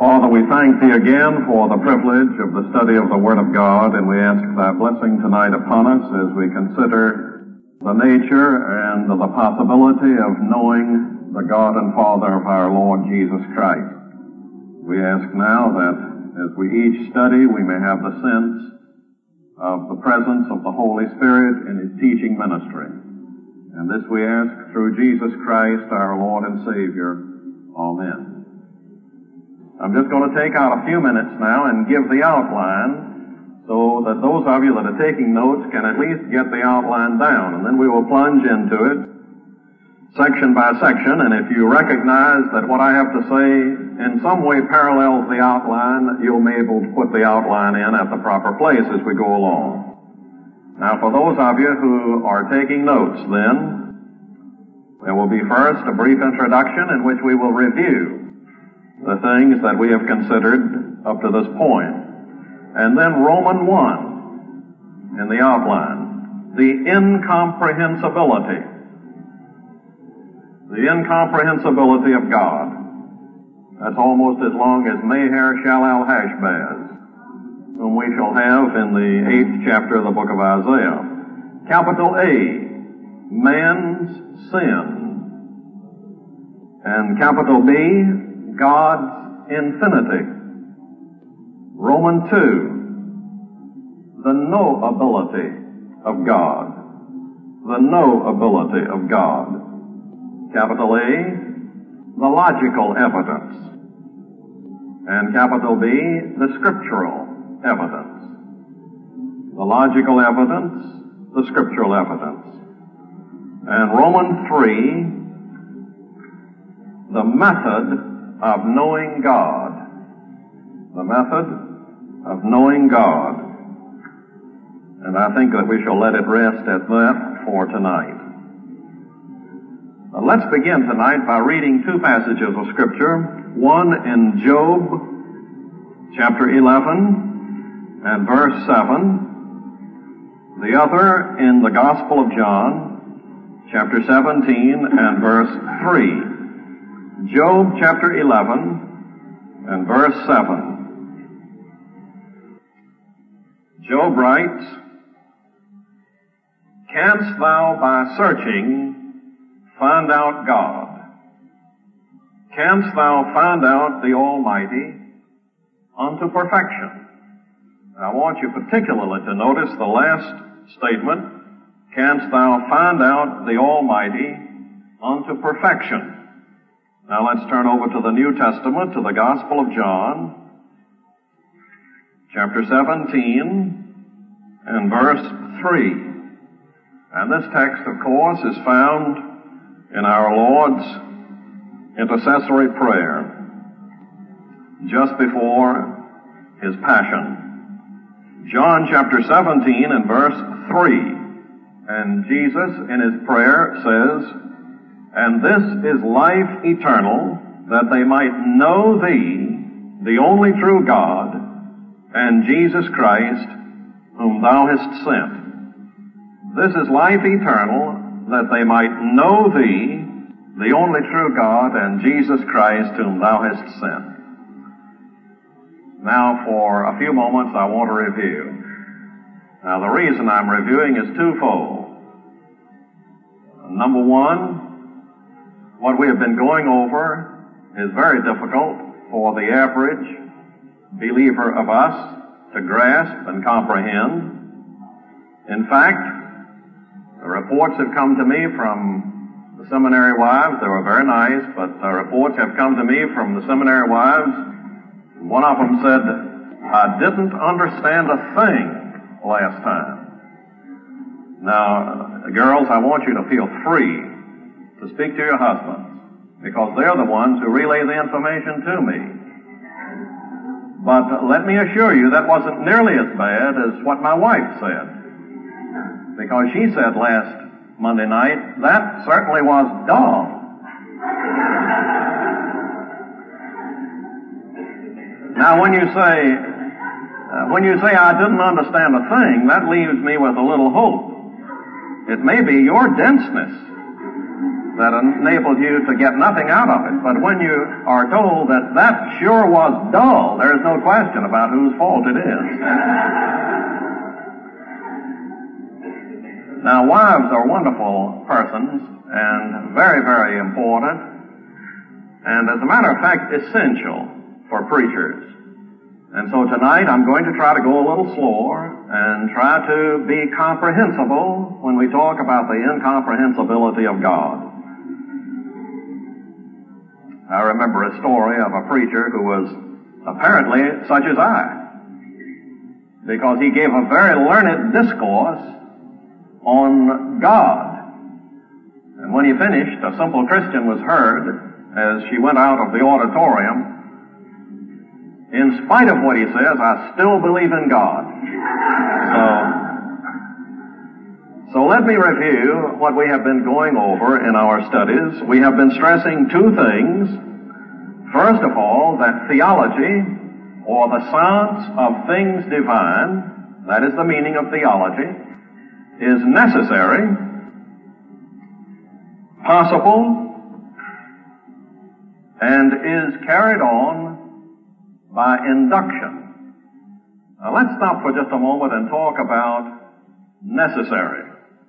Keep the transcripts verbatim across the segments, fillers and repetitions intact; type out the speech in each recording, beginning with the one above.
Father, we thank Thee again for the privilege of the study of the Word of God, and we ask Thy blessing tonight upon us as we consider the nature and the possibility of knowing the God and Father of our Lord Jesus Christ. We ask now that as we each study, we may have the sense of the presence of the Holy Spirit in His teaching ministry. And this we ask through Jesus Christ, our Lord and Savior. Amen. I'm just going to take out a few minutes now and give the outline so that those of you that are taking notes can at least get the outline down, and then we will plunge into it section by section. And if you recognize that what I have to say in some way parallels the outline, you'll be able to put the outline in at the proper place as we go along. Now, for those of you who are taking notes, then there will be first a brief introduction in which we will review the things that we have considered up to this point. And then Romans one in the outline. The incomprehensibility. The incomprehensibility of God. That's almost as long as Meher Shalal Hashbaz, whom we shall have in the eighth chapter of the book of Isaiah. Capital A, man's sin. And capital B, God's infinity. Romans two, the knowability of God. The knowability of God. Capital A, the logical evidence. And capital B, the scriptural evidence. The logical evidence, the scriptural evidence. And Romans three, the method of knowing God. The method of knowing God. And I think that we shall let it rest at that for tonight. Now, let's begin tonight by reading two passages of Scripture. One in Job, chapter eleven and verse seven. The other in the Gospel of John, chapter seventeen and verse three. Job chapter eleven and verse seven. Job writes, "Canst thou by searching find out God? Canst thou find out the Almighty unto perfection?" Now, I want you particularly to notice the last statement, "Canst thou find out the Almighty unto perfection?" Now let's turn over to the New Testament, to the Gospel of John, chapter seventeen and verse three. And this text, of course, is found in our Lord's intercessory prayer just before His Passion. John chapter seventeen and verse three. And Jesus in His prayer says, "And this is life eternal, that they might know Thee, the only true God, and Jesus Christ, whom Thou hast sent." This is life eternal, that they might know Thee, the only true God, and Jesus Christ, whom Thou hast sent. Now, for a few moments, I want to review. Now, the reason I'm reviewing is twofold. Number one, what we have been going over is very difficult for the average believer of us to grasp and comprehend. In fact, the reports have come to me from the seminary wives. They were very nice, but the reports have come to me from the seminary wives. One of them said, "I didn't understand a thing last time." Now, girls, I want you to feel free to speak to your husbands, because they're the ones who relay the information to me. But let me assure you that wasn't nearly as bad as what my wife said. Because she said last Monday night, "That certainly was dull." Now when you say, uh, when you say I didn't understand a thing, that leaves me with a little hope. It may be your denseness that enables you to get nothing out of it. But when you are told that that sure was dull, there's no question about whose fault it is. Now, wives are wonderful persons and very, very important, and as a matter of fact, essential for preachers. And so tonight I'm going to try to go a little slower and try to be comprehensible when we talk about the incomprehensibility of God. I remember a story of a preacher who was apparently such as I, because he gave a very learned discourse on God. And when he finished, a simple Christian was heard as she went out of the auditorium. In spite of what he says, I still believe in God. So, so let me review what we have been going over in our studies. We have been stressing two things. First of all, that theology, or the science of things divine, that is the meaning of theology, is necessary, possible, and is carried on by induction. Now let's stop for just a moment and talk about necessary.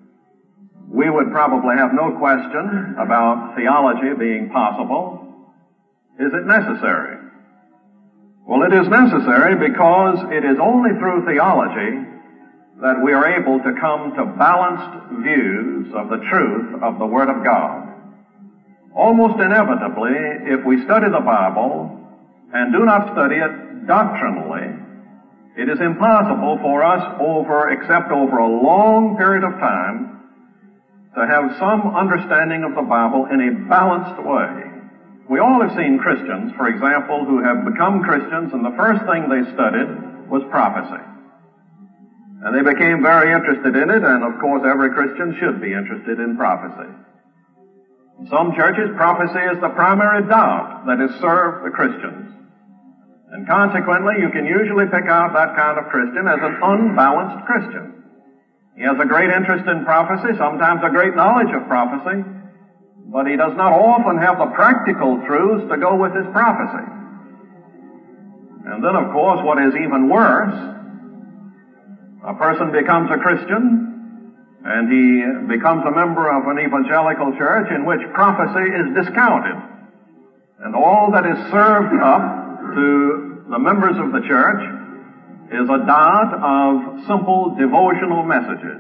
We would probably have no question about theology being possible. Is it necessary? Well, it is necessary because it is only through theology that we are able to come to balanced views of the truth of the Word of God. Almost inevitably, if we study the Bible and do not study it doctrinally, it is impossible for us over, except over a long period of time, to have some understanding of the Bible in a balanced way. We all have seen Christians, for example, who have become Christians, and the first thing they studied was prophecy. And they became very interested in it, and of course every Christian should be interested in prophecy. In some churches, prophecy is the primary doubt that has served the Christians. And consequently, you can usually pick out that kind of Christian as an unbalanced Christian. He has a great interest in prophecy, sometimes a great knowledge of prophecy, but he does not often have the practical truths to go with his prophecy. And then, of course, what is even worse, a person becomes a Christian, and he becomes a member of an evangelical church in which prophecy is discounted. And all that is served up to the members of the church is a dot of simple devotional messages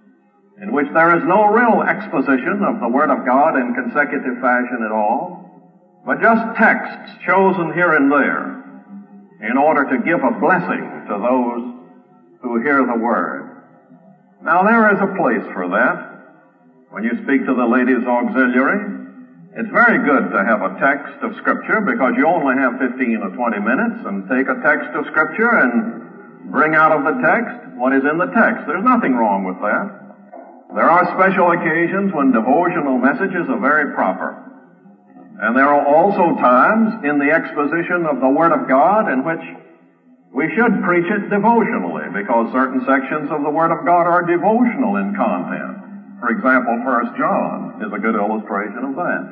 in which there is no real exposition of the Word of God in consecutive fashion at all, but just texts chosen here and there in order to give a blessing to those who hear the Word. Now there is a place for that. When you speak to the ladies' auxiliary, it's very good to have a text of Scripture because you only have fifteen or twenty minutes, and take a text of Scripture and bring out of the text what is in the text. There's nothing wrong with that. There are special occasions when devotional messages are very proper. And there are also times in the exposition of the Word of God in which we should preach it devotionally, because certain sections of the Word of God are devotional in content. For example, First John is a good illustration of that.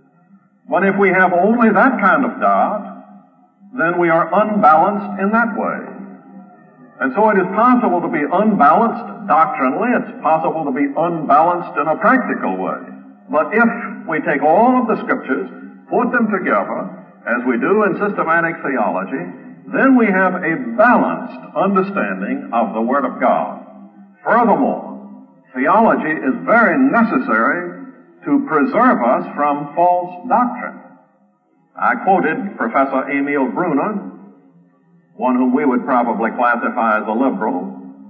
But if we have only that kind of doubt, then we are unbalanced in that way. And so it is possible to be unbalanced doctrinally. It's possible to be unbalanced in a practical way. But if we take all of the Scriptures, put them together, as we do in systematic theology, then we have a balanced understanding of the Word of God. Furthermore, theology is very necessary to preserve us from false doctrine. I quoted Professor Emil Brunner, one whom we would probably classify as a liberal,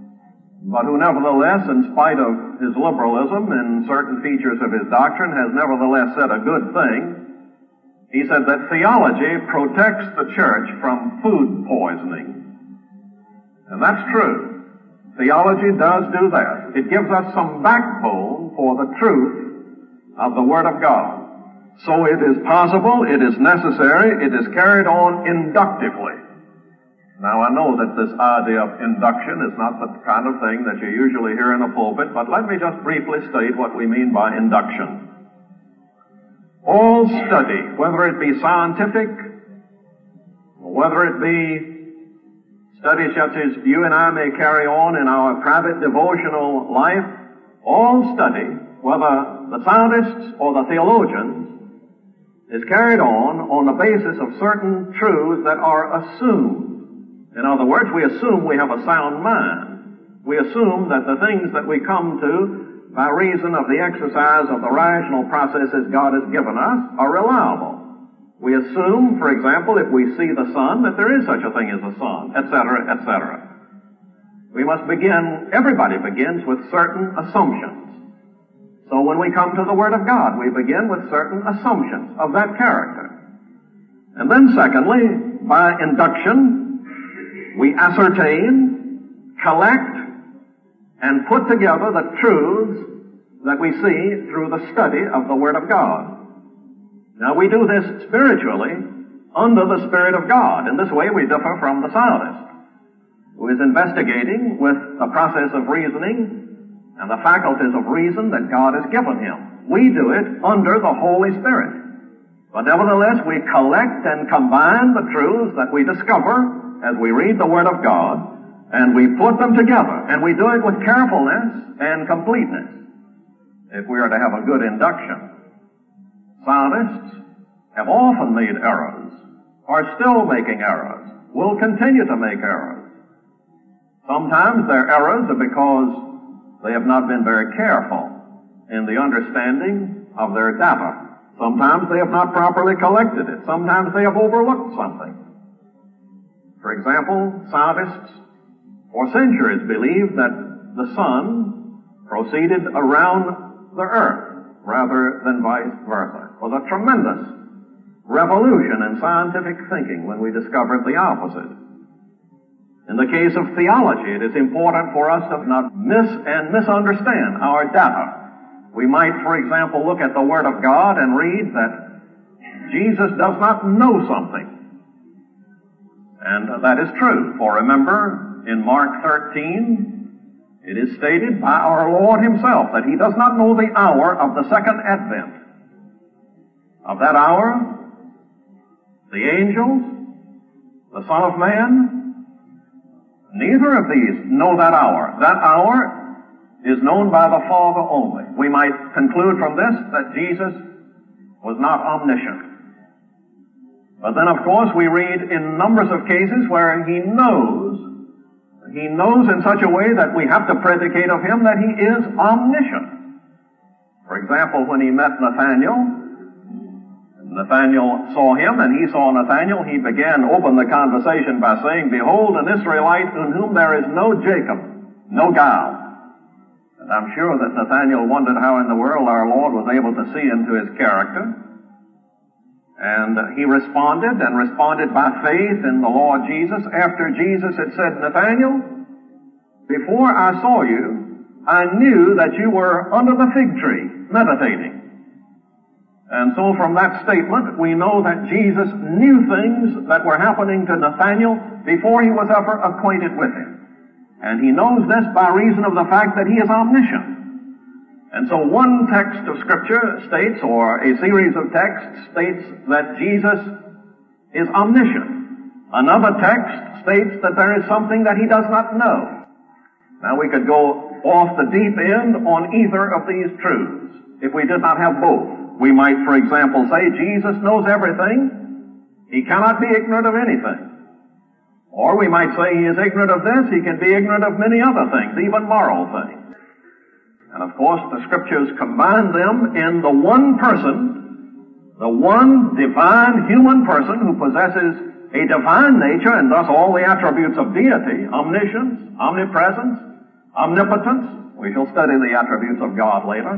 but who nevertheless, in spite of his liberalism in certain features of his doctrine, has nevertheless said a good thing. He said that theology protects the church from food poisoning. And that's true. Theology does do that. It gives us some backbone for the truth of the Word of God. So it is possible, it is necessary, it is carried on inductively. Now, I know that this idea of induction is not the kind of thing that you usually hear in a pulpit, but let me just briefly state what we mean by induction. All study, whether it be scientific, or whether it be studies such as you and I may carry on in our private devotional life, all study, whether the scientists or the theologians, is carried on on the basis of certain truths that are assumed. In other words, we assume we have a sound mind. We assume that the things that we come to by reason of the exercise of the rational processes God has given us are reliable. We assume, for example, if we see the sun, that there is such a thing as a sun, et cetera, et cetera. We must begin, everybody begins with certain assumptions. So when we come to the Word of God, we begin with certain assumptions of that character. And then secondly, by induction, we ascertain, collect, and put together the truths that we see through the study of the Word of God. Now we do this spiritually under the Spirit of God. In this way we differ from the scientist, who is investigating with the process of reasoning and the faculties of reason that God has given him. We do it under the Holy Spirit. But nevertheless we collect and combine the truths that we discover as we read the Word of God, and we put them together, and we do it with carefulness and completeness if we are to have a good induction. Scientists have often made errors, are still making errors, will continue to make errors. Sometimes their errors are because they have not been very careful in the understanding of their data. Sometimes they have not properly collected it. Sometimes they have overlooked something. For example, scientists for centuries believed that the sun proceeded around the earth rather than vice versa. It was a tremendous revolution in scientific thinking when we discovered the opposite. In the case of theology, it is important for us to not miss and misunderstand our data. We might, for example, look at the Word of God and read that Jesus does not know something. And that is true, for remember, in Mark thirteen, it is stated by our Lord himself that he does not know the hour of the second advent. Of that hour, the angels, the Son of Man, neither of these know that hour. That hour is known by the Father only. We might conclude from this that Jesus was not omniscient. But then, of course, we read in numbers of cases where he knows He knows in such a way that we have to predicate of him that he is omniscient. For example, when he met Nathanael, Nathanael saw him and he saw Nathanael, he began, opened the conversation by saying, "Behold, an Israelite in whom there is no Jacob, no guile." And I'm sure that Nathanael wondered how in the world our Lord was able to see into his character. And he responded, and responded by faith in the Lord Jesus, after Jesus had said, "Nathanael, before I saw you, I knew that you were under the fig tree, meditating." And so from that statement, we know that Jesus knew things that were happening to Nathanael before he was ever acquainted with him. And he knows this by reason of the fact that he is omniscient. And so one text of Scripture states, or a series of texts states, that Jesus is omniscient. Another text states that there is something that he does not know. Now we could go off the deep end on either of these truths if we did not have both. We might, for example, say Jesus knows everything. He cannot be ignorant of anything. Or we might say he is ignorant of this, he can be ignorant of many other things, even moral things. And of course, the Scriptures combine them in the one person, the one divine human person who possesses a divine nature and thus all the attributes of deity, omniscience, omnipresence, omnipotence. We shall study the attributes of God later.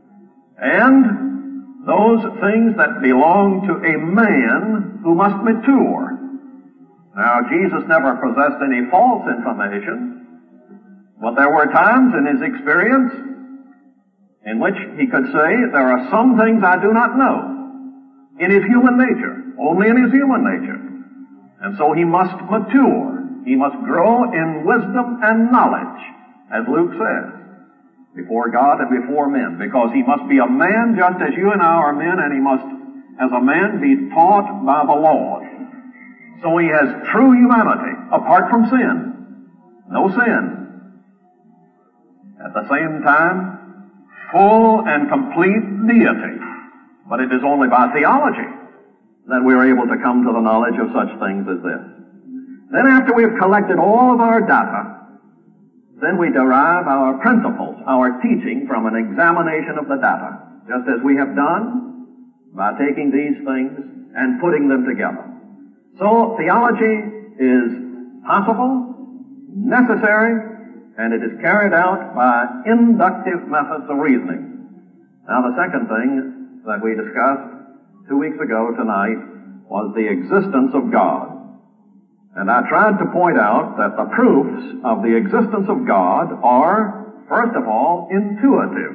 And those things that belong to a man who must mature. Now, Jesus never possessed any false information, but there were times in his experience in which he could say, there are some things I do not know in his human nature, only in his human nature. And so he must mature. He must grow in wisdom and knowledge, as Luke says. before God and before men, because he must be a man just as you and I are men, and he must, as a man, be taught by the law. So he has true humanity, apart from sin. No sin. At the same time, full and complete deity. But it is only by theology that we are able to come to the knowledge of such things as this. Then after we've collected all of our data, then we derive our principles, our teaching, from an examination of the data, just as we have done by taking these things and putting them together. So theology is possible, necessary, and it is carried out by inductive methods of reasoning. Now the second thing that we discussed two weeks ago tonight was the existence of God. And I tried to point out that the proofs of the existence of God are, first of all, intuitive.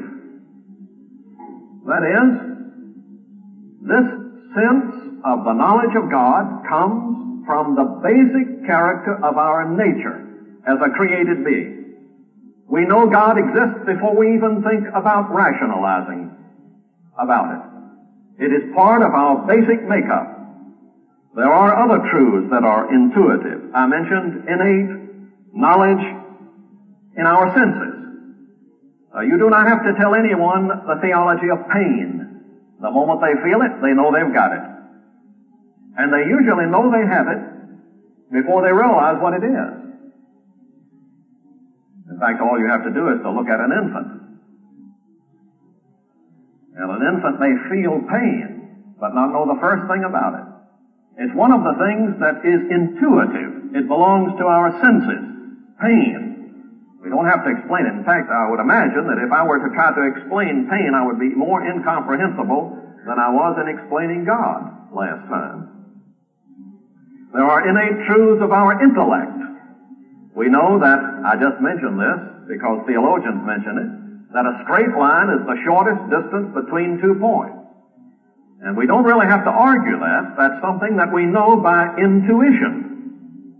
That is, this sense of the knowledge of God comes from the basic character of our nature as a created being. We know God exists before we even think about rationalizing about it. It is part of our basic makeup. There are other truths that are intuitive. I mentioned innate knowledge in our senses. Uh, you do not have to tell anyone the theology of pain. The moment they feel it, they know they've got it. And they usually know they have it before they realize what it is. In fact, all you have to do is to look at an infant. And an infant may feel pain, but not know the first thing about it. It's one of the things that is intuitive. It belongs to our senses. Pain. We don't have to explain it. In fact, I would imagine that if I were to try to explain pain, I would be more incomprehensible than I was in explaining God last time. There are innate truths of our intellect. We know that, I just mentioned this because theologians mention it, that a straight line is the shortest distance between two points. And we don't really have to argue that. That's something that we know by intuition.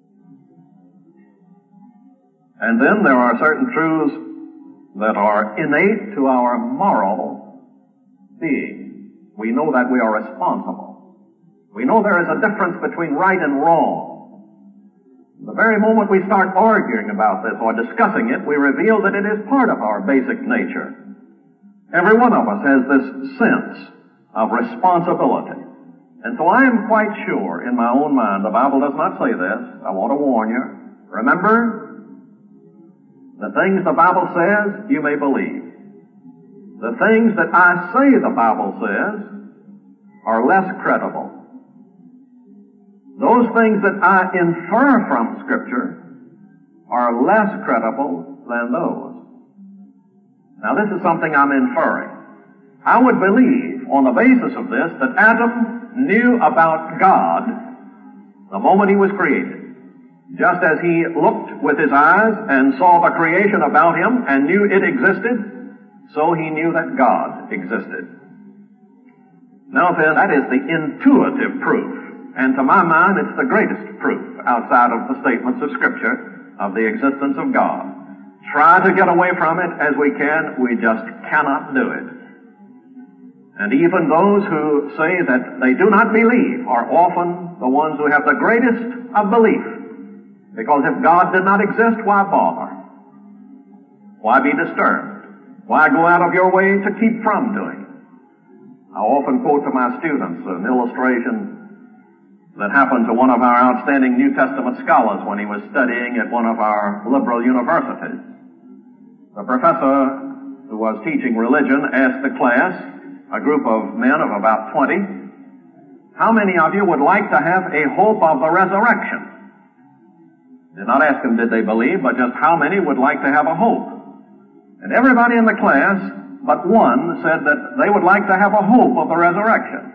And then there are certain truths that are innate to our moral being. We know that we are responsible. We know there is a difference between right and wrong. The very moment we start arguing about this or discussing it, we reveal that it is part of our basic nature. Every one of us has this sense of responsibility. And so I am quite sure in my own mind, the Bible does not say this. I want to warn you. Remember, the things the Bible says, you may believe. The things that I say the Bible says are less credible. Those things that I infer from Scripture are less credible than those. Now this is something I'm inferring. I would believe, on the basis of this, that Adam knew about God the moment he was created. Just as he looked with his eyes and saw the creation about him and knew it existed, so he knew that God existed. Now then, that is the intuitive proof. And to my mind, it's the greatest proof outside of the statements of Scripture of the existence of God. Try to get away from it as we can. We just cannot do it. And even those who say that they do not believe are often the ones who have the greatest of belief. Because if God did not exist, why bother? Why be disturbed? Why go out of your way to keep from doing it? I often quote to my students an illustration that happened to one of our outstanding New Testament scholars when he was studying at one of our liberal universities. The professor who was teaching religion asked the class, a group of men of about twenty, how many of you would like to have a hope of the resurrection? Did not ask them did they believe, but just how many would like to have a hope. And everybody in the class but one said that they would like to have a hope of the resurrection.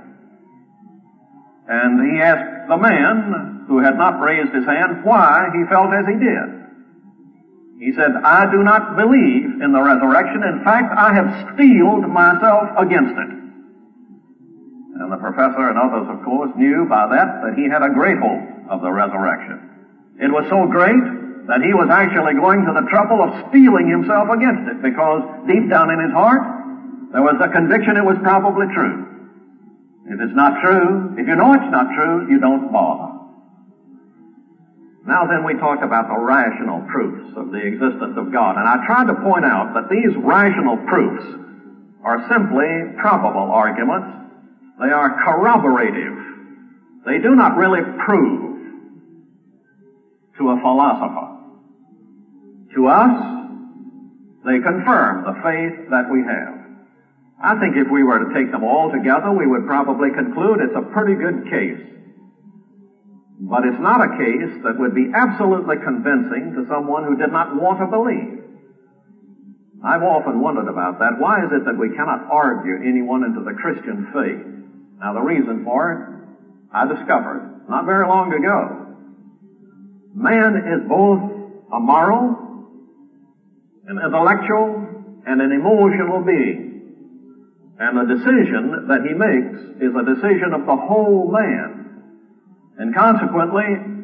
And he asked the man who had not raised his hand why he felt as he did. He said, I do not believe in the resurrection. In fact, I have steeled myself against it. And the professor and others, of course, knew by that that he had a great hope of the resurrection. It was so great that he was actually going to the trouble of steeling himself against it, because deep down in his heart, there was the conviction it was probably true. If it's not true, if you know it's not true, you don't bother. Now then, we talked about the rational proofs of the existence of God, and I tried to point out that these rational proofs are simply probable arguments. They are corroborative. They do not really prove to a philosopher. To us, they confirm the faith that we have. I think if we were to take them all together, we would probably conclude it's a pretty good case. But it's not a case that would be absolutely convincing to someone who did not want to believe. I've often wondered about that. Why is it that we cannot argue anyone into the Christian faith? Now, the reason for it, I discovered not very long ago. Man is both a moral, an intellectual, and an emotional being. And the decision that he makes is a decision of the whole man. And consequently,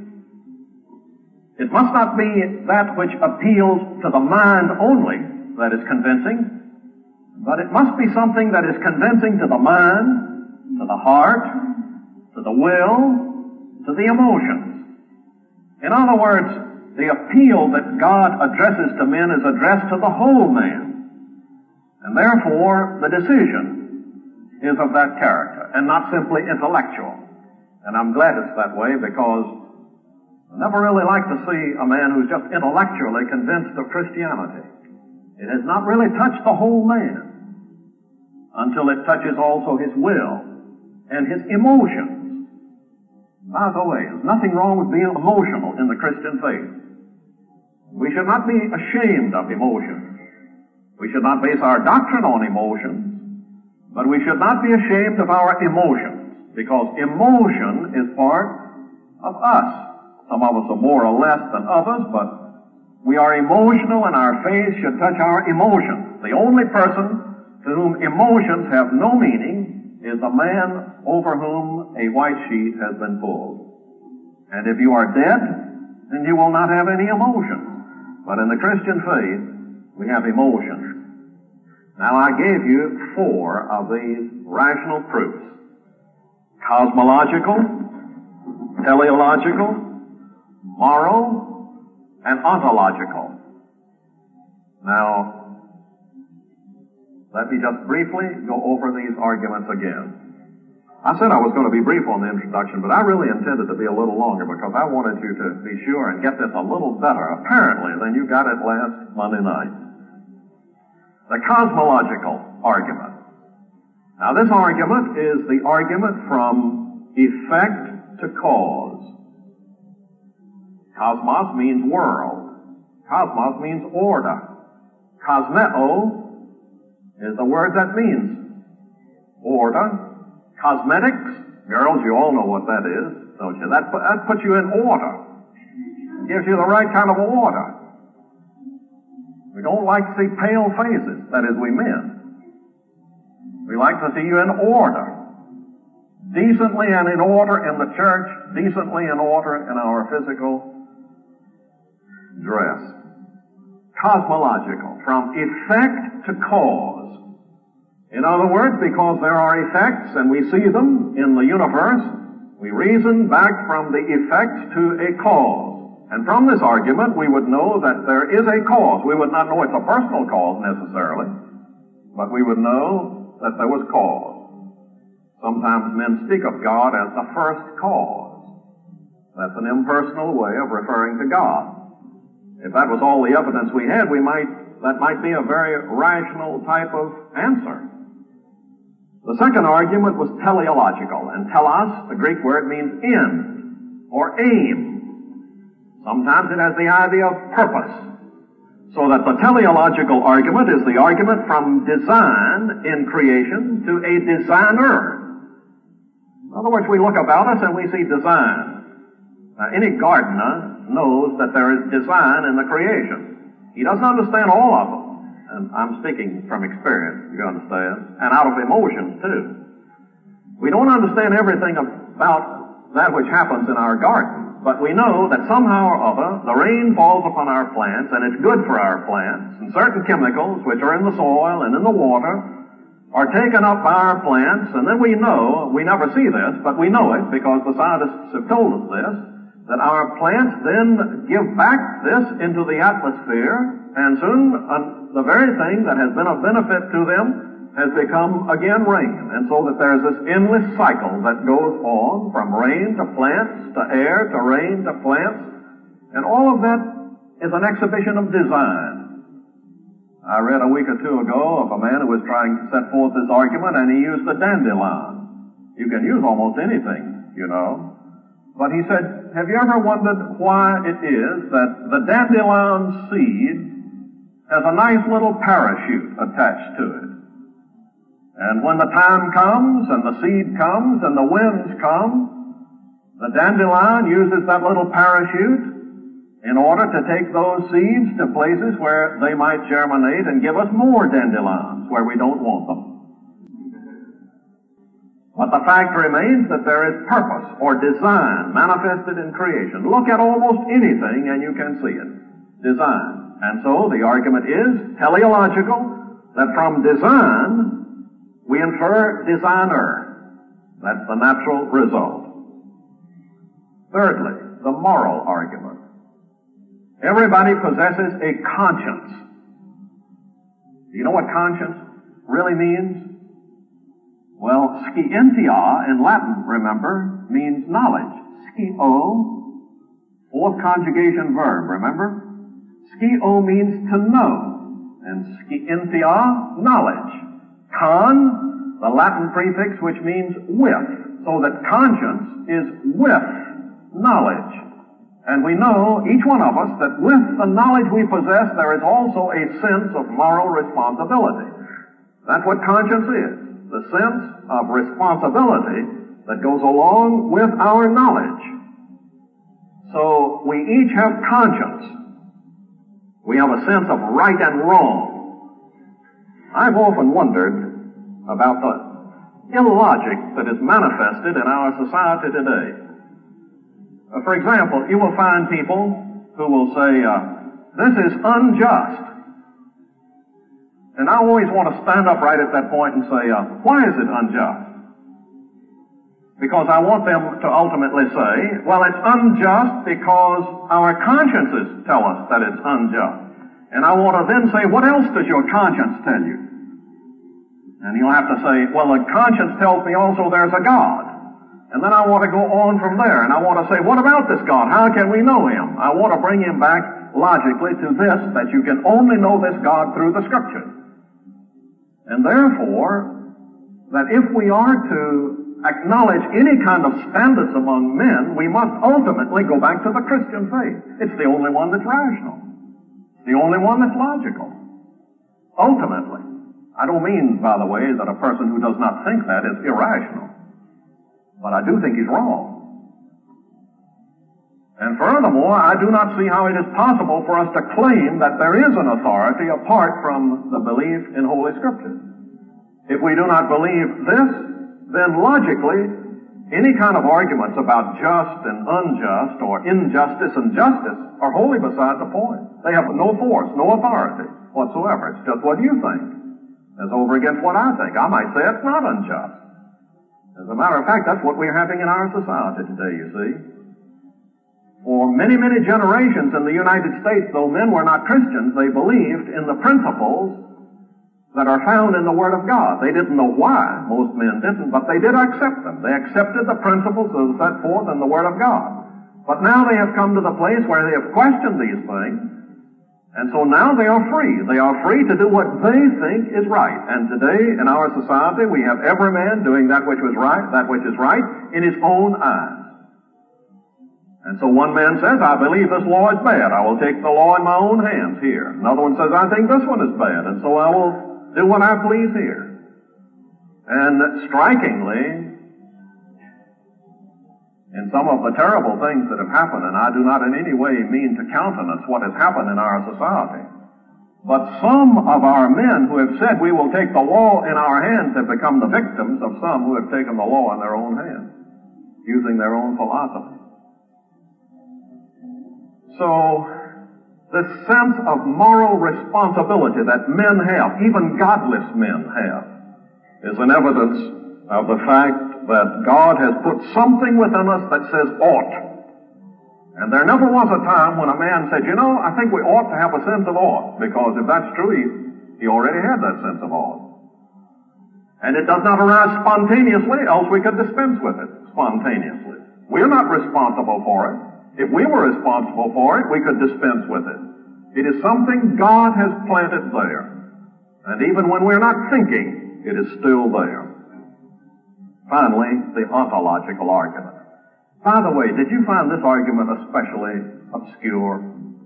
it must not be that which appeals to the mind only that is convincing, but it must be something that is convincing to the mind, to the heart, to the will, to the emotions. In other words, the appeal that God addresses to men is addressed to the whole man. And therefore, the decision is of that character, and not simply intellectual. And I'm glad it's that way, because I never really like to see a man who's just intellectually convinced of Christianity. It has not really touched the whole man until it touches also his will and his emotions. By the way, there's nothing wrong with being emotional in the Christian faith. We should not be ashamed of emotions. We should not base our doctrine on emotions, but we should not be ashamed of our emotions, because emotion is part of us. Some of us are more or less than others, but we are emotional, and our faith should touch our emotions. The only person to whom emotions have no meaning is a man over whom a white sheet has been pulled. And if you are dead, then you will not have any emotions. But in the Christian faith, we have emotions. Now, I gave you four of these rational proofs: cosmological, teleological, moral, and ontological. Now, let me just briefly go over these arguments again. I said I was going to be brief on the introduction, but I really intended to be a little longer, because I wanted you to be sure and get this a little better, apparently, than you got it last Monday night. The cosmological argument. Now, this argument is the argument from effect to cause. Cosmos means world. Cosmos means order. Cosmeo is the word that means order. Cosmetics, girls, you all know what that is, don't you? That, that puts you in order. It gives you the right kind of order. We don't like to see pale faces, that is, we men. We like to see you in order. Decently and in order in the church, decently in order in our physical dress. Cosmological, from effect to cause. In other words, because there are effects and we see them in the universe, we reason back from the effects to a cause. And from this argument, we would know that there is a cause. We would not know it's a personal cause necessarily, but we would know that there was cause. Sometimes men speak of God as the first cause. That's an impersonal way of referring to God. If that was all the evidence we had, we might, that might be a very rational type of answer. The second argument was teleological, and telos, the Greek word, means end or aim. Sometimes it has the idea of purpose. So that the teleological argument is the argument from design in creation to a designer. In other words, we look about us and we see design. Now, any gardener knows that there is design in the creation. He doesn't understand all of them. And I'm speaking from experience, you understand, and out of emotions, too. We don't understand everything about that which happens in our garden, But we know that somehow or other, the rain falls upon our plants, and it's good for our plants, and certain chemicals, which are in the soil and in the water, are taken up by our plants, and then we know, we never see this, but we know it because the scientists have told us this, that our plants then give back this into the atmosphere, and soon uh, the very thing that has been of benefit to them has become again rain. And so that there's this endless cycle that goes on from rain to plants to air to rain to plants, and all of that is an exhibition of design. I read a week or two ago of a man who was trying to set forth this argument, and he used the dandelion. You can use almost anything, you know. But he said, have you ever wondered why it is that the dandelion seed has a nice little parachute attached to it? And when the time comes, and the seed comes, and the winds come, the dandelion uses that little parachute in order to take those seeds to places where they might germinate and give us more dandelions where we don't want them. But the fact remains that there is purpose or design manifested in creation. Look at almost anything and you can see it. Design. And so the argument is teleological, that from design we infer designer. That's the natural result. Thirdly, the moral argument. Everybody possesses a conscience. Do you know what conscience really means? Well, scientia in Latin, remember, means knowledge. Scio, fourth conjugation verb, remember? Scio means to know, and scientia, knowledge. Con, the Latin prefix which means with, so that conscience is with knowledge. And we know, each one of us, that with the knowledge we possess, there is also a sense of moral responsibility. That's what conscience is, the sense of responsibility that goes along with our knowledge. So we each have conscience. We have a sense of right and wrong. I've often wondered about the illogic that is manifested in our society today. Uh, for example, you will find people who will say, uh, this is unjust. And I always want to stand up right at that point and say, uh, why is it unjust? Because I want them to ultimately say, well, it's unjust because our consciences tell us that it's unjust. And I want to then say, what else does your conscience tell you? And you'll have to say, well, the conscience tells me also there's a God. And then I want to go on from there, and I want to say, what about this God? How can we know Him? I want to bring Him back logically to this, that you can only know this God through the Scriptures. And therefore, that if we are to acknowledge any kind of standards among men, we must ultimately go back to the Christian faith. It's the only one that's rational. The only one that's logical. Ultimately. I don't mean, by the way, that a person who does not think that is irrational. But I do think he's wrong. And furthermore, I do not see how it is possible for us to claim that there is an authority apart from the belief in Holy Scripture. If we do not believe this, then logically, any kind of arguments about just and unjust or injustice and justice are wholly beside the point. They have no force, no authority whatsoever. It's just what you think. As over against what I think. I might say it's not unjust. As a matter of fact, that's what we're having in our society today, you see. For many, many generations in the United States, though men were not Christians, they believed in the principles that are found in the Word of God. They didn't know why. Most men didn't, but they did accept them. They accepted the principles that are set forth in the Word of God. But now they have come to the place where they have questioned these things, and so now they are free. They are free to do what they think is right. And today, in our society, we have every man doing that which was right, that which is right, in his own eyes. And so one man says, I believe this law is bad. I will take the law in my own hands here. Another one says, I think this one is bad, and so I will do what I please here. And strikingly, in some of the terrible things that have happened, and I do not in any way mean to countenance what has happened in our society, but some of our men who have said we will take the law in our hands have become the victims of some who have taken the law in their own hands, using their own philosophy. So, this sense of moral responsibility that men have, even godless men have, is an evidence of the fact that God has put something within us that says ought. And there never was a time when a man said, you know, I think we ought to have a sense of ought, because if that's true, he, he already had that sense of ought. And it does not arise spontaneously, else we could dispense with it spontaneously. We're not responsible for it. If we were responsible for it, we could dispense with it. It is something God has planted there. And even when we're not thinking, it is still there. Finally, the ontological argument. By the way, did you find this argument especially obscure?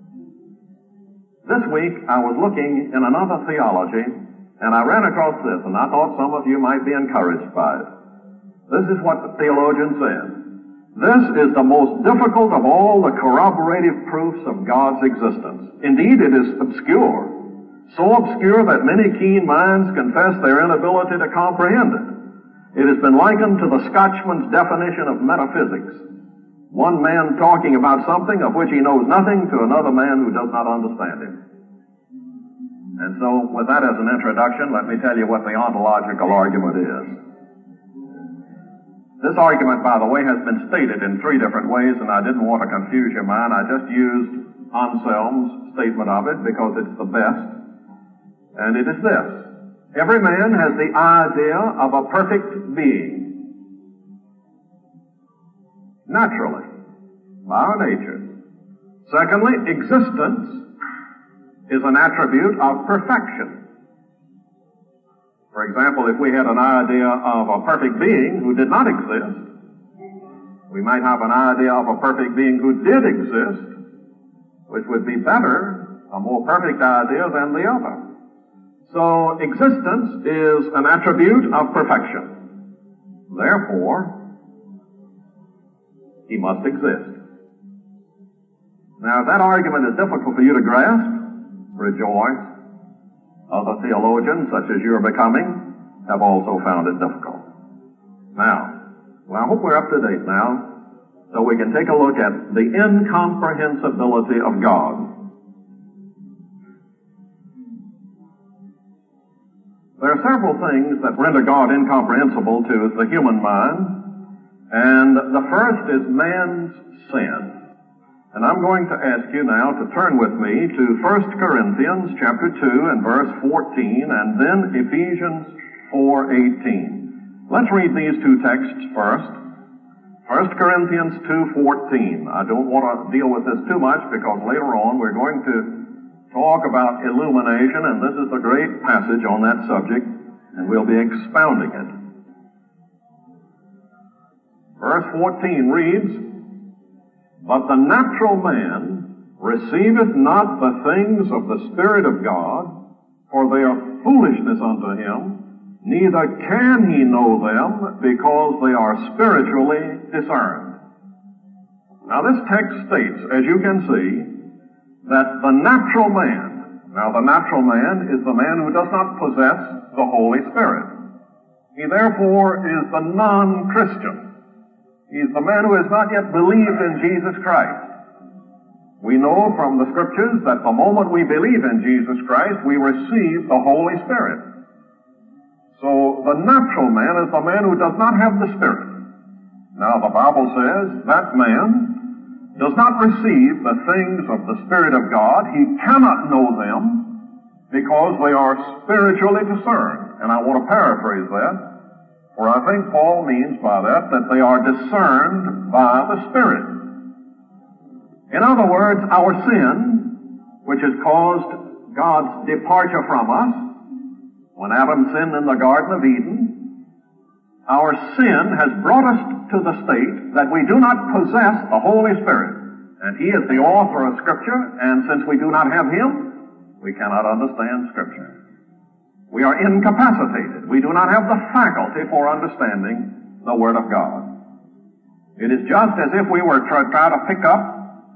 This week, I was looking in another theology, and I ran across this, and I thought some of you might be encouraged by it. This is what the theologian says. This is the most difficult of all the corroborative proofs of God's existence. Indeed, it is obscure. So obscure that many keen minds confess their inability to comprehend it. It has been likened to the Scotchman's definition of metaphysics. One man talking about something of which he knows nothing to another man who does not understand him. And so, with that as an introduction, let me tell you what the ontological argument is. This argument, by the way, has been stated in three different ways, and I didn't want to confuse your mind. I just used Anselm's statement of it because it's the best. And it is this. Every man has the idea of a perfect being. Naturally. By our nature. Secondly, existence is an attribute of perfection. For example, if we had an idea of a perfect being who did not exist, we might have an idea of a perfect being who did exist, which would be better, a more perfect idea than the other. So, existence is an attribute of perfection. Therefore, he must exist. Now, if that argument is difficult for you to grasp, rejoice. Other theologians, such as you're becoming, have also found it difficult. Now, well, I hope we're up to date now, so we can take a look at the incomprehensibility of God. There are several things that render God incomprehensible to the human mind, and the first is man's sin. And I'm going to ask you now to turn with me to First Corinthians chapter two and verse fourteen, and then Ephesians four eighteen. Let's read these two texts first. First Corinthians two fourteen. I don't want to deal with this too much because later on we're going to talk about illumination, and this is the great passage on that subject, and we'll be expounding it. Verse fourteen reads, "But the natural man receiveth not the things of the Spirit of God, for they are foolishness unto him, neither can he know them, because they are spiritually discerned." Now this text states, as you can see, that the natural man, now the natural man is the man who does not possess the Holy Spirit. He therefore is the non-Christian. He's the man who has not yet believed in Jesus Christ. We know from the Scriptures that the moment we believe in Jesus Christ, we receive the Holy Spirit. So the natural man is the man who does not have the Spirit. Now the Bible says that man does not receive the things of the Spirit of God. He cannot know them because they are spiritually discerned. And I want to paraphrase that. For I think Paul means by that that they are discerned by the Spirit. In other words, our sin, which has caused God's departure from us, when Adam sinned in the Garden of Eden, our sin has brought us to the state that we do not possess the Holy Spirit. And He is the author of Scripture, and since we do not have Him, we cannot understand Scripture. We are incapacitated. We do not have the faculty for understanding the Word of God. It is just as if we were to try to pick up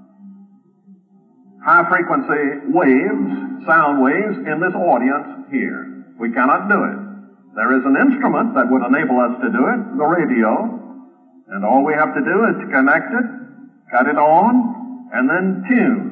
high-frequency waves, sound waves, in this audience here. We cannot do it. There is an instrument that would enable us to do it, the radio, and all we have to do is to connect it, cut it on, and then tune.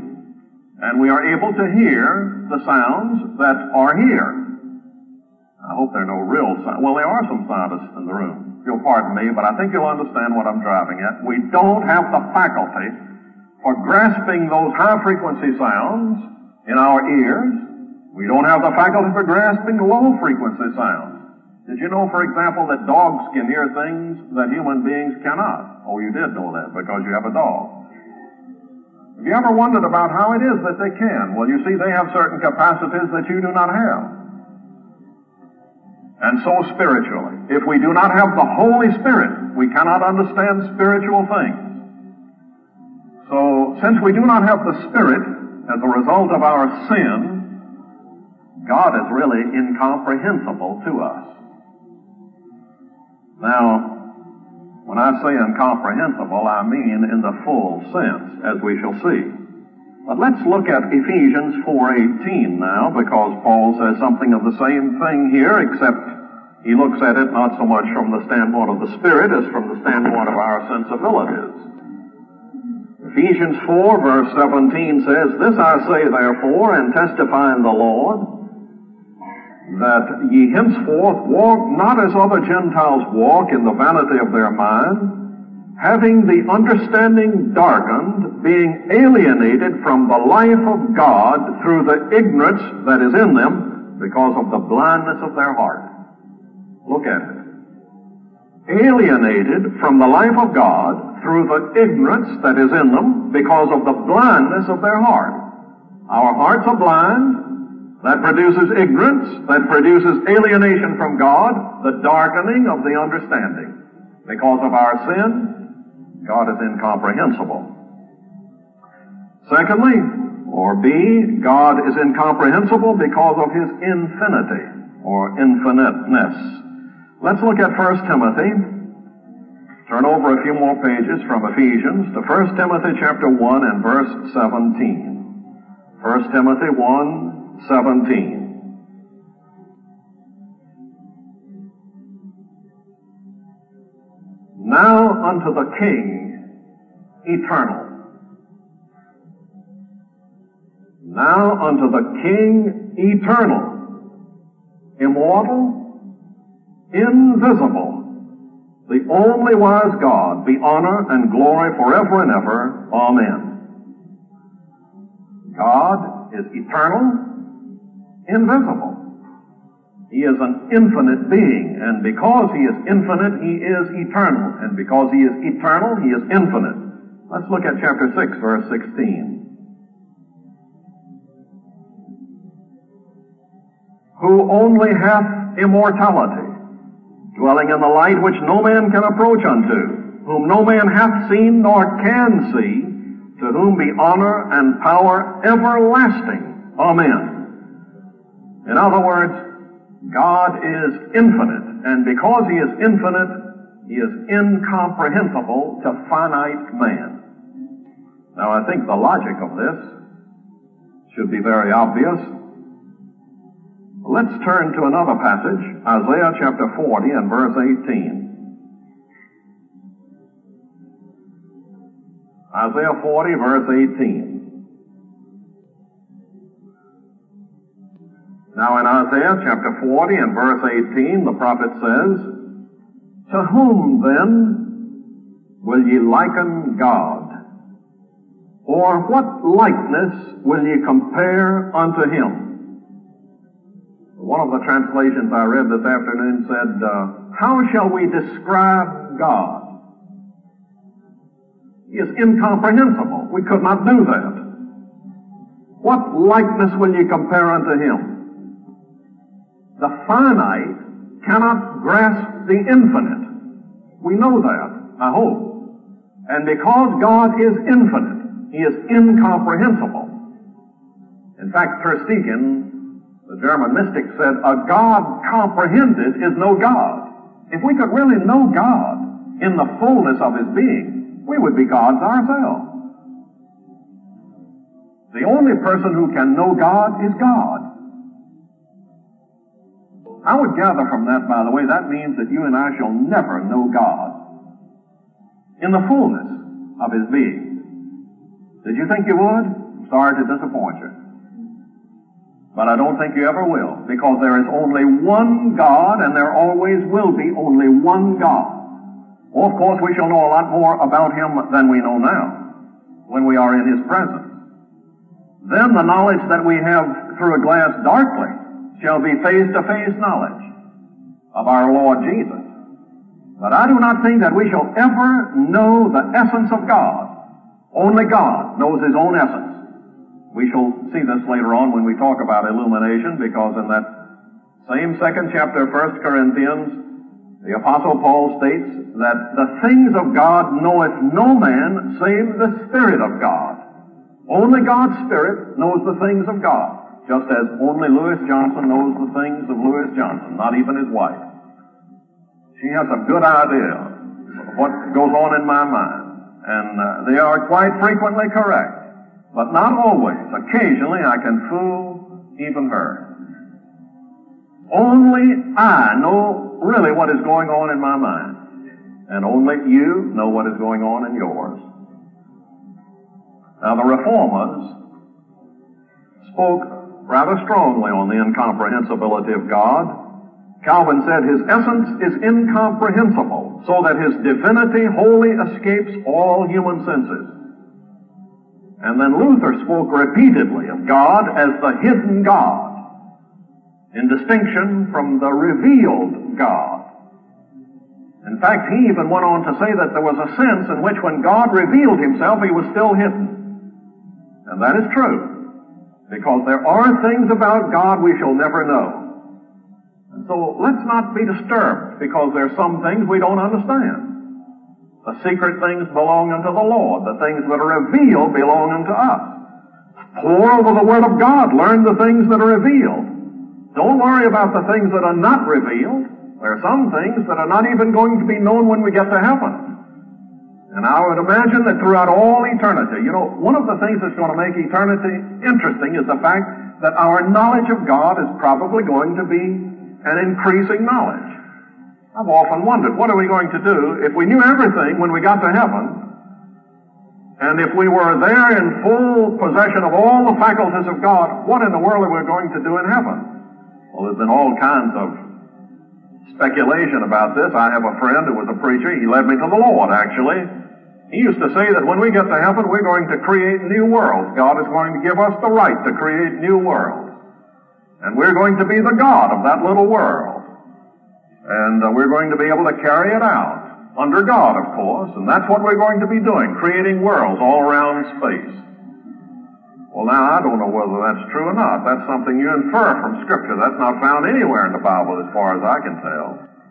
And we are able to hear the sounds that are here. I hope there are no real sounds. Well, there are some scientists in the room. You'll pardon me, but I think you'll understand what I'm driving at. We don't have the faculty for grasping those high-frequency sounds in our ears. We don't have the faculty for grasping low-frequency sounds. Did you know, for example, that dogs can hear things that human beings cannot? Oh, you did know that because you have a dog. Have you ever wondered about how it is that they can? Well, you see, they have certain capacities that you do not have. And so spiritually, if we do not have the Holy Spirit, we cannot understand spiritual things. So, since we do not have the Spirit as a result of our sin, God is really incomprehensible to us. Now, when I say incomprehensible, I mean in the full sense, as we shall see. But let's look at Ephesians four eighteen now, because Paul says something of the same thing here, except he looks at it not so much from the standpoint of the Spirit as from the standpoint of our sensibilities. Ephesians four verse seventeen says, "This I say therefore, and testify in the Lord, that ye henceforth walk not as other Gentiles walk in the vanity of their mind, having the understanding darkened, being alienated from the life of God through the ignorance that is in them, because of the blindness of their heart." Look at it. Alienated from the life of God through the ignorance that is in them, because of the blindness of their heart. Our hearts are blind. That produces ignorance, that produces alienation from God, the darkening of the understanding. Because of our sin, God is incomprehensible. Secondly, or B, God is incomprehensible because of His infinity, or infiniteness. Let's look at First Timothy. Turn over a few more pages from Ephesians to First Timothy chapter one and verse seventeen. First Timothy one, seventeen. Now unto the King eternal. Now unto the King eternal, immortal, invisible, the only wise God, be honor and glory forever and ever. Amen. God is eternal, invisible. He is an infinite being, and because He is infinite, He is eternal. And because He is eternal, He is infinite. Let's look at chapter six, verse sixteen. Who only hath immortality, dwelling in the light which no man can approach unto, whom no man hath seen nor can see, to whom be honor and power everlasting. Amen. In other words, God is infinite, and because He is infinite, He is incomprehensible to finite man. Now, I think the logic of this should be very obvious. Let's turn to another passage, Isaiah chapter forty and verse eighteen. Isaiah forty, verse eighteen. Now in Isaiah chapter forty and verse eighteen, the prophet says, "To whom then will ye liken God? Or what likeness will ye compare unto Him?" One of the translations I read this afternoon said, uh, "How shall we describe God?" He is incomprehensible. We could not do that. What likeness will you compare unto Him? The finite cannot grasp the infinite. We know that, I hope. And because God is infinite, He is incomprehensible. In fact, Tersteegen, the German mystic, said, "A God comprehended is no God." If we could really know God in the fullness of His being, we would be gods ourselves. The only person who can know God is God. I would gather from that, by the way, that means that you and I shall never know God in the fullness of His being. Did you think you would? sorry to disappoint you. But I don't think you ever will, because there is only one God, and there always will be only one God. Well, of course, we shall know a lot more about Him than we know now, when we are in His presence. Then the knowledge that we have through a glass darkly shall be face-to-face knowledge of our Lord Jesus. But I do not think that we shall ever know the essence of God. Only God knows His own essence. We shall see this later on when we talk about illumination, because in that same second chapter of First Corinthians, the Apostle Paul states that the things of God knoweth no man save the Spirit of God. Only God's Spirit knows the things of God, just as only Louis Johnson knows the things of Louis Johnson, not even his wife. She has a good idea of what goes on in my mind, and uh, they are quite frequently correct. But not always. Occasionally I can fool even her. Only I know really what is going on in my mind. And only you know what is going on in yours. Now the Reformers spoke rather strongly on the incomprehensibility of God. Calvin said His essence is incomprehensible, so that His divinity wholly escapes all human senses. And then Luther spoke repeatedly of God as the hidden God, in distinction from the revealed God. In fact, he even went on to say that there was a sense in which when God revealed Himself, He was still hidden. And that is true, because there are things about God we shall never know. And so let's not be disturbed because there are some things we don't understand. The secret things belong unto the Lord. The things that are revealed belong unto us. Pore over the Word of God. Learn the things that are revealed. Don't worry about the things that are not revealed. There are some things that are not even going to be known when we get to heaven. And I would imagine that throughout all eternity, you know, one of the things that's going to make eternity interesting is the fact that our knowledge of God is probably going to be an increasing knowledge. I've often wondered, what are we going to do if we knew everything when we got to heaven, and if we were there in full possession of all the faculties of God, what in the world are we going to do in heaven? Well, there's been all kinds of speculation about this. I have a friend who was a preacher. He led me to the Lord, actually. He used to say that when we get to heaven, we're going to create new worlds. God is going to give us the right to create new worlds. And we're going to be the God of that little world. And uh, we're going to be able to carry it out, under God, of course, and that's what we're going to be doing, creating worlds all around space. Well, now, I don't know whether that's true or not. That's something you infer from Scripture. That's not found anywhere in the Bible as far as I can tell.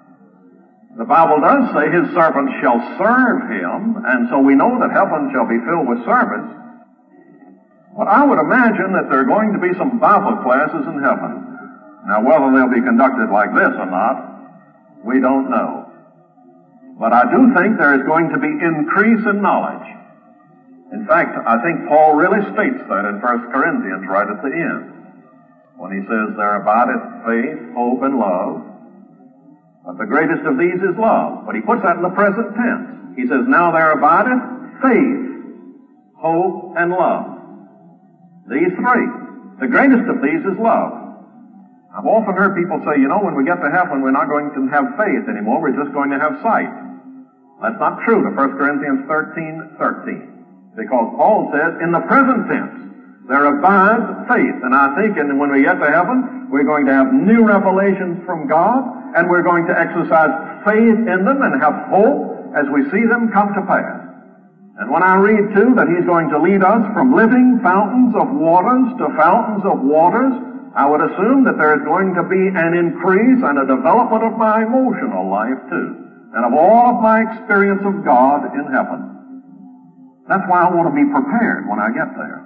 The Bible does say His servants shall serve Him, and so we know that heaven shall be filled with servants. But I would imagine that there are going to be some Bible classes in heaven. Now, whether they'll be conducted like this or not, we don't know. But I do think there is going to be increase in knowledge. In fact, I think Paul really states that in First Corinthians right at the end, when he says, there abideth faith, hope, and love. But the greatest of these is love. But he puts that in the present tense. He says, now there abideth faith, hope, and love. These three. The greatest of these is love. I've often heard people say, you know, when we get to heaven, we're not going to have faith anymore, we're just going to have sight. That's not true to First Corinthians thirteen thirteen. Because Paul says, in the present tense, there abides faith. And I think and when we get to heaven, we're going to have new revelations from God, and we're going to exercise faith in them and have hope as we see them come to pass. And when I read, too, that He's going to lead us from living fountains of waters to fountains of waters, I would assume that there is going to be an increase and a development of my emotional life, too, and of all of my experience of God in heaven. That's why I want to be prepared when I get there.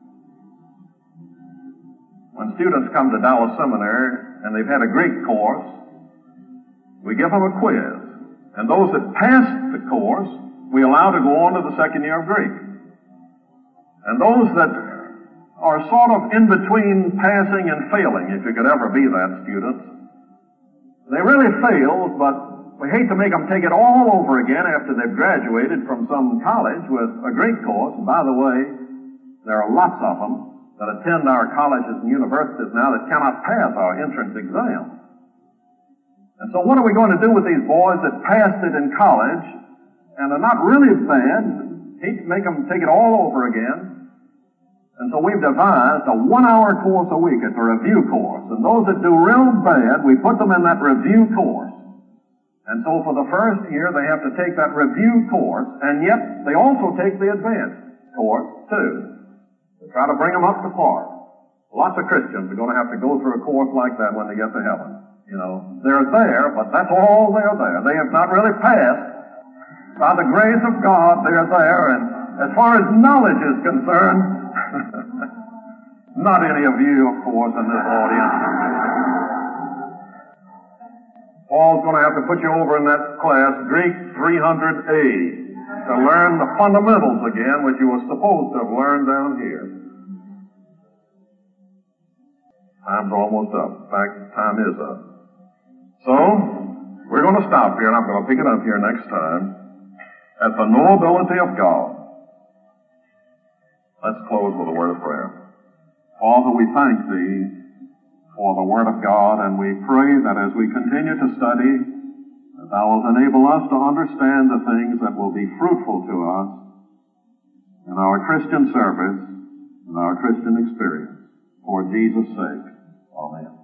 When students come to Dallas Seminary and they've had a Greek course, we give them a quiz. And those that pass the course, we allow to go on to the second year of Greek. And those that are sort of in between passing and failing, if you could ever be that student, they really fail, but we hate to make them take it all over again after they've graduated from some college with a Greek course. And by the way, There are lots of them that attend our colleges and universities now that cannot pass our entrance exam. And so what are we going to do with these boys that passed it in college and are not really bad? Hate to make them take it all over again. And so we've devised a one-hour course a week. It's a review course. And those that do real bad, we put them in that review course. And so for the first year, they have to take that review course, and yet they also take the advanced course, too. To try to bring them up to par. Lots of Christians are going to have to go through a course like that when they get to heaven. You know, they're there, but that's all they're there. They have not really passed. By the grace of God, they're there, and as far as knowledge is concerned, not any of you, of course, in this audience. Paul's going to have to put you over in that class, Greek three hundred A, to learn the fundamentals again, which you were supposed to have learned down here. Time's almost up. In fact, time is up. So, we're going to stop here, and I'm going to pick it up here next time at the knowability of God. Let's close with a word of prayer. Father, we thank Thee for the Word of God, and we pray that as we continue to study, that Thou wilt enable us to understand the things that will be fruitful to us in our Christian service and our Christian experience. For Jesus' sake, amen.